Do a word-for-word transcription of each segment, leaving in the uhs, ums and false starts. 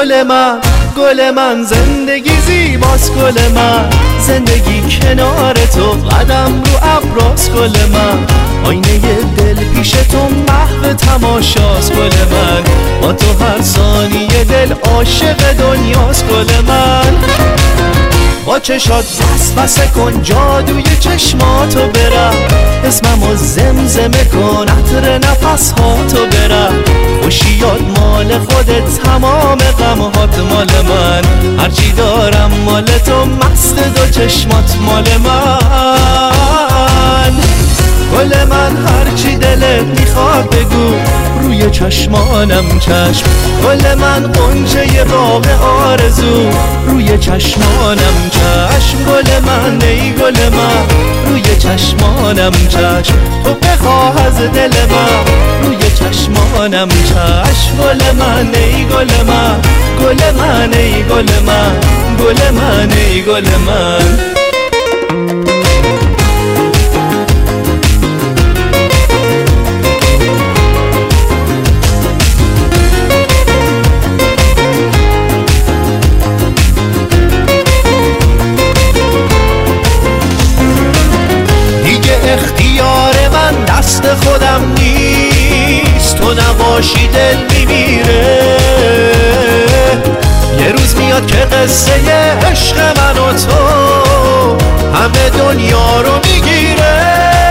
گل من، گل من، زندگی زیباست گل من، زندگی کنار تو قدم رو ابراست گل من، آینه دل پیش تو محو تماشاست گل من، با تو هر ثانیه دل عاشق دنیاست گل من. با چشات وسوسه کن جادوی چشماتو برم، اسممو زمزمه کن عطر نفسهاتو برم، خوشیات مال خودت تمام غمهات مال من، هرچی دارم مال تو مست دو چشمات مال من. گل من هرچی دلت میخواد بگو روی چشمانم چشم، گل من غنچه باغ آرزو روی چشمانم چشم، گل من ای گل من روی چشمانم چشم، تو بخواه از دل من روی چشمانم چشم، گل من ای گل من، گل من ای گل من، گل من ای گل من. اختیار من دست خودم نیست، تو نباشی دل میمیره، یه روز میاد که قصه عشق من و تو همه دنیا رو میگیره.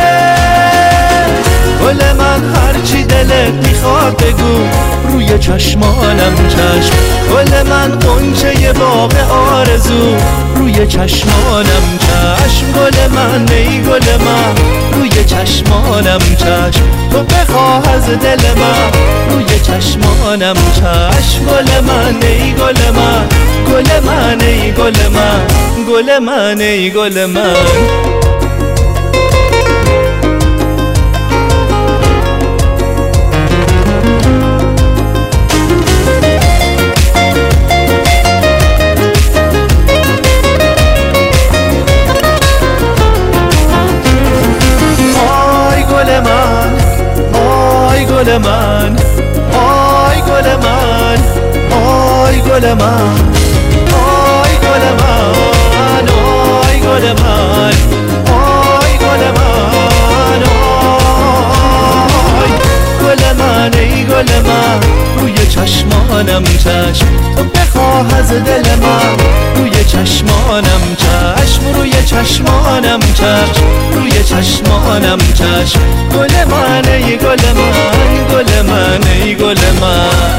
گل من هرچی دلت میخواد بگو روی چشمانم چشم، گل من غنچه باغ آرزو روی چشمانم چشم، گل من ای گل من روی چشمانم چشم، تو بخواه از دل من روی چشمانم چشم، گل من ای گل من، گل من ای گل من، گل من ای گل من. گل من، آی گل من، آی گل من، آی گل من، آی گل من، آی گل من، آی گل من ای گل من روی چشمانم چشم، تو بخواه از دل من روی چشمانم چشم، روی چشمانم چشم، روی چشمانم چشم، گل من ای گل من، گل من ای گل من.